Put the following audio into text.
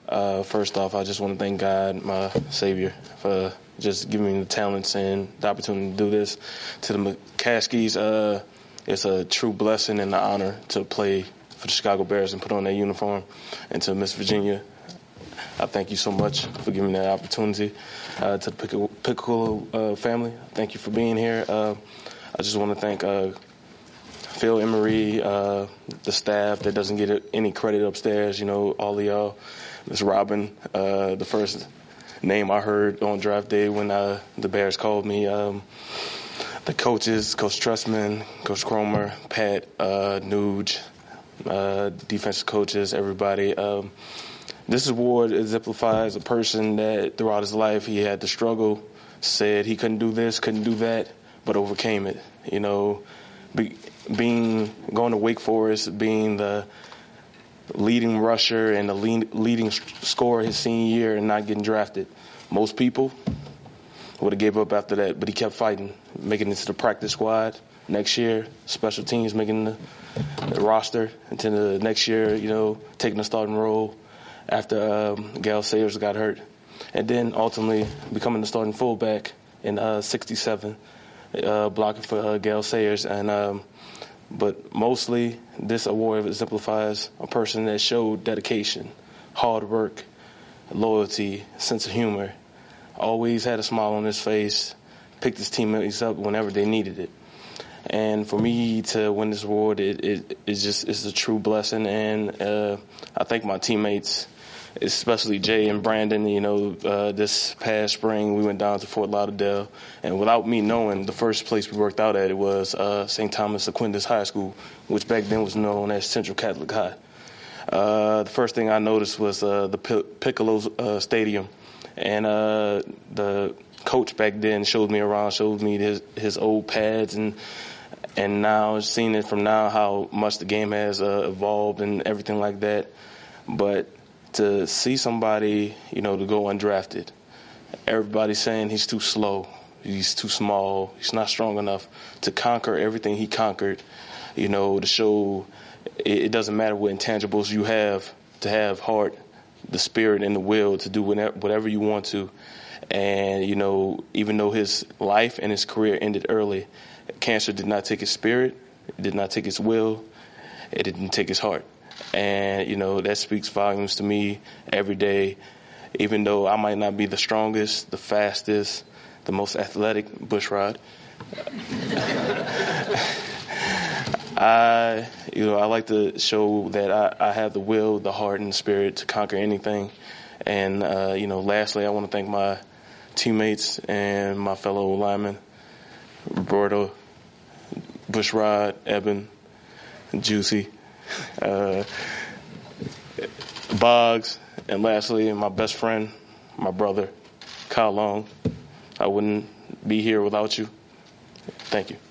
First off, I just want to thank God, my Savior, for just giving me the talents and the opportunity to do this. To the McCaskies, it's a true blessing and an honor to play for the Chicago Bears and put on that uniform. And to Miss Virginia, I thank you so much for giving me that opportunity. To the Piccolo family, thank you for being here. I just want to thank Phil Emery, the staff that doesn't get any credit upstairs, all of y'all. Miss Robin, the first name I heard on draft day when the Bears called me. The coaches, Coach Trustman, Coach Cromer, Pat, Nuge, defensive coaches, everybody. This award exemplifies a person that throughout his life he had to struggle, said he couldn't do this, couldn't do that, but overcame it. Going to Wake Forest, being the leading rusher and the leading scorer his senior year and not getting drafted. Most people would have gave up after that, but he kept fighting, making it to the practice squad next year, special teams making the roster, until the next year, taking the starting role after Gale Sayers got hurt. And then ultimately becoming the starting fullback in 67, blocking for Gale Sayers. But mostly this award exemplifies a person that showed dedication, hard work, loyalty, sense of humor, always had a smile on his face, picked his teammates up whenever they needed it. And for me to win this award, it's a true blessing. And I thank my teammates, especially Jay and Brandon. This past spring we went down to Fort Lauderdale, and without me knowing, the first place we worked out at, it was St. Thomas Aquinas High School, which back then was known as Central Catholic High. The first thing I noticed was the Piccolo Stadium, and the coach back then showed me around, showed me his old pads, and now seeing it from now how much the game has evolved and everything like that. But to see somebody, to go undrafted, everybody's saying he's too slow, he's too small, he's not strong enough to conquer everything he conquered, to show it doesn't matter what intangibles you have, to have heart, the spirit, and the will to do whatever you want to. And, even though his life and his career ended early, cancer did not take his spirit, it did not take his will, it didn't take his heart. And, that speaks volumes to me every day. Even though I might not be the strongest, the fastest, the most athletic, Bushrod, I like to show that I have the will, the heart, and the spirit to conquer anything. And, lastly, I want to thank my teammates and my fellow linemen, Roberto, Bushrod, Eben, Juicy, Boggs, and lastly, my best friend, my brother, Kyle Long. I wouldn't be here without you. Thank you.